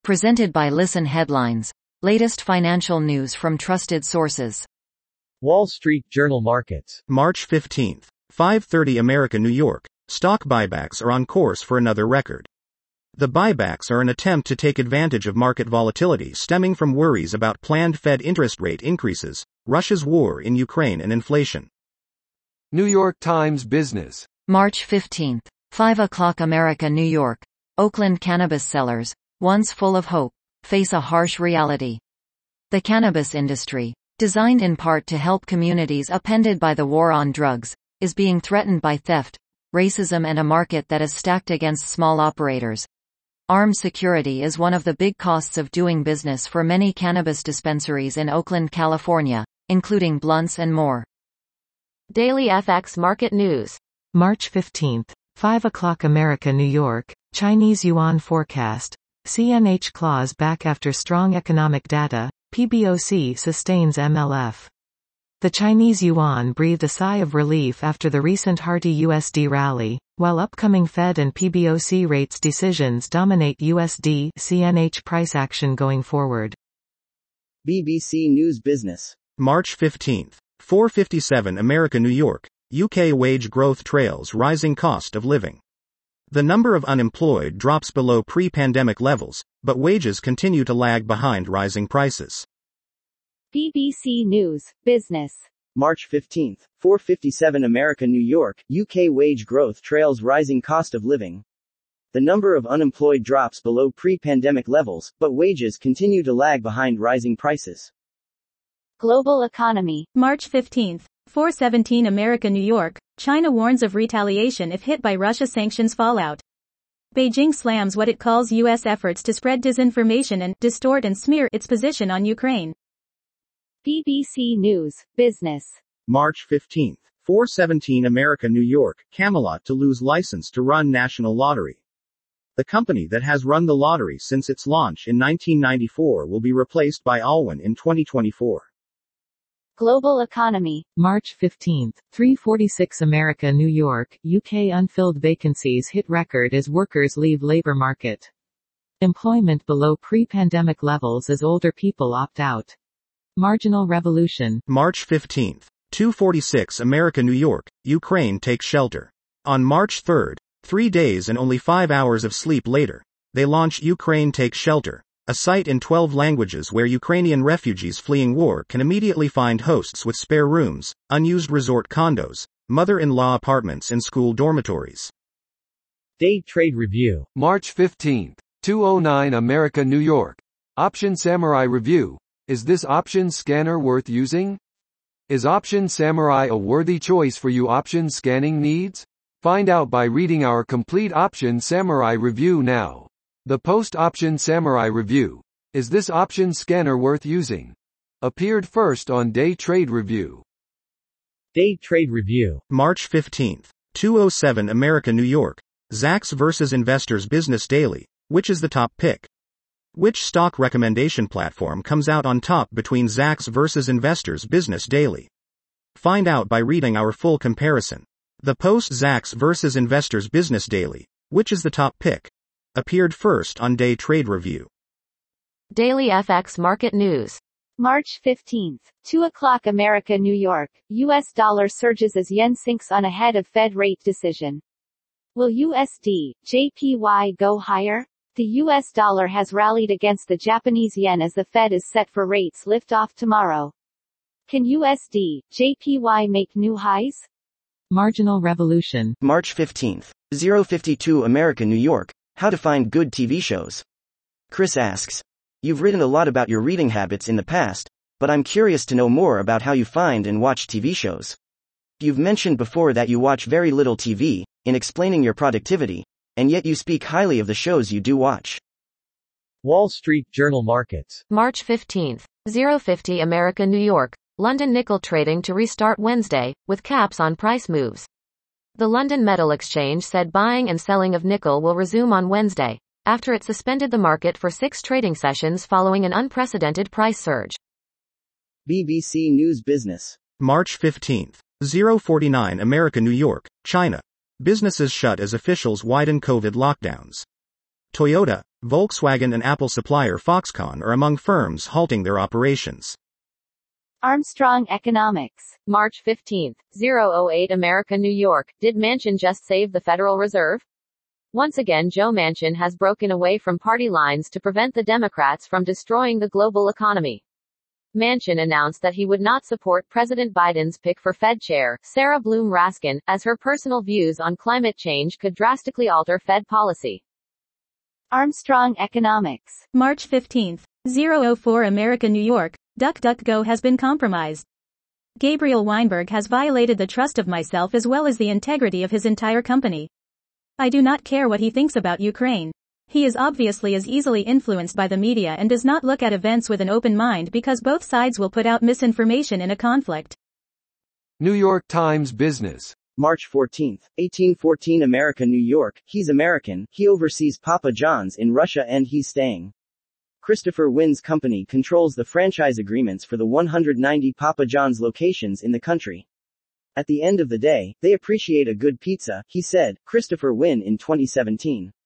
Presented by Listen Headlines. Latest financial news from trusted sources. Wall Street Journal Markets. March 15th, 5:30 America, New York. Stock buybacks are on course for another record. The buybacks are an attempt to take advantage of market volatility stemming from worries about planned Fed interest rate increases, Russia's war in Ukraine and inflation. New York Times Business. March 15th, 5 o'clock America, New York. Oakland cannabis sellers, once full of hope, face a harsh reality. The cannabis industry, designed in part to help communities upended by the war on drugs, is being threatened by theft, racism and a market that is stacked against small operators. Armed security is one of the big costs of doing business for many cannabis dispensaries in Oakland, California, including blunts and more. Daily FX Market News. March 15th, 5 o'clock America, New York. Chinese yuan forecast. CNH claws back after strong economic data. PBOC sustains MLF. The Chinese yuan breathed a sigh of relief after the recent hearty USD rally, while upcoming Fed and PBOC rates decisions dominate USD CNH price action going forward. BBC News Business. March 15th, 4:57 America, New York. UK wage growth trails rising cost of living. The number of unemployed drops below pre-pandemic levels, but wages continue to lag behind rising prices. BBC News Business. March 15th, 4:57 America, New York. UK wage growth trails rising cost of living. The number of unemployed drops below pre-pandemic levels, but wages continue to lag behind rising prices. Global Economy. March 15th, 4:17 America, New York. China warns of retaliation if hit by Russia sanctions fallout. Beijing slams what it calls U.S. efforts to spread disinformation and distort and smear its position on Ukraine. BBC News Business. March 15th, 4:17 America, New York. Camelot to lose license to run national lottery. The company that has run the lottery since its launch in 1994 will be replaced by Alwyn in 2024. Global Economy. March 15th, 3:46 America, New York. UK unfilled vacancies hit record as workers leave labor market. Employment below pre-pandemic levels as older people opt out. Marginal revolution. March 15th, 2:46 America, New York. Ukraine takes shelter. On March 3rd, 3 days and only 5 hours of sleep later, they launched Ukraine Takes Shelter, a site in 12 languages where Ukrainian refugees fleeing war can immediately find hosts with spare rooms, unused resort condos, mother-in-law apartments and school dormitories. Day Trade Review. March 15th, 2:09 America, New York. Option Samurai Review. Is this option scanner worth using? Is Option Samurai a worthy choice for your option scanning needs? Find out by reading our complete Option Samurai Review now. The Post-Option Samurai Review. Is this option scanner worth using? Appeared first on Day Trade Review. Day Trade Review. March 15th, 2:07 America, New York. Zacks vs. Investors Business Daily. Which is the top pick? Which stock recommendation platform comes out on top between Zacks vs. Investors Business Daily? Find out by reading our full comparison. The Post Zacks vs. Investors Business Daily. Which is the top pick? Appeared first on Day Trade Review. Daily FX Market News. March 15th, 2 o'clock America, New York. U.S. dollar surges as yen sinks on ahead of Fed rate decision. Will USD, JPY go higher? The U.S. dollar has rallied against the Japanese yen as the Fed is set for rates lift-off tomorrow. Can USD, JPY make new highs? Marginal revolution. March 15th, 0:52 America, New York. How to find good TV shows. Chris asks. You've written a lot about your reading habits in the past, but I'm curious to know more about how you find and watch TV shows. You've mentioned before that you watch very little TV, in explaining your productivity, and yet you speak highly of the shows you do watch. Wall Street Journal Markets. March 15th, 0:50 America, New York. London nickel trading to restart Wednesday, with caps on price moves. The London Metal Exchange said buying and selling of nickel will resume on Wednesday, after it suspended the market for 6 trading sessions following an unprecedented price surge. BBC News Business. March 15th, 0:49 America, New York, China. Businesses shut as officials widen COVID lockdowns. Toyota, Volkswagen and Apple supplier Foxconn are among firms halting their operations. Armstrong Economics. March 15, 008 America, New York. Did Manchin just save the Federal Reserve? Once again, Joe Manchin has broken away from party lines to prevent the Democrats from destroying the global economy. Manchin announced that he would not support President Biden's pick for Fed Chair, Sarah Bloom Raskin, as her personal views on climate change could drastically alter Fed policy. Armstrong Economics. March 15, 004 America, New York. DuckDuckGo has been compromised. Gabriel Weinberg has violated the trust of myself as well as the integrity of his entire company. I do not care what he thinks about Ukraine. He is obviously as easily influenced by the media and does not look at events with an open mind because both sides will put out misinformation in a conflict. New York Times Business. March 14, 1814 America, New York. He's American, he oversees Papa John's in Russia and he's staying. Christopher Wynn's company controls the franchise agreements for the 190 Papa John's locations in the country. At the end of the day, they appreciate a good pizza, he said, Christopher Wynn in 2017.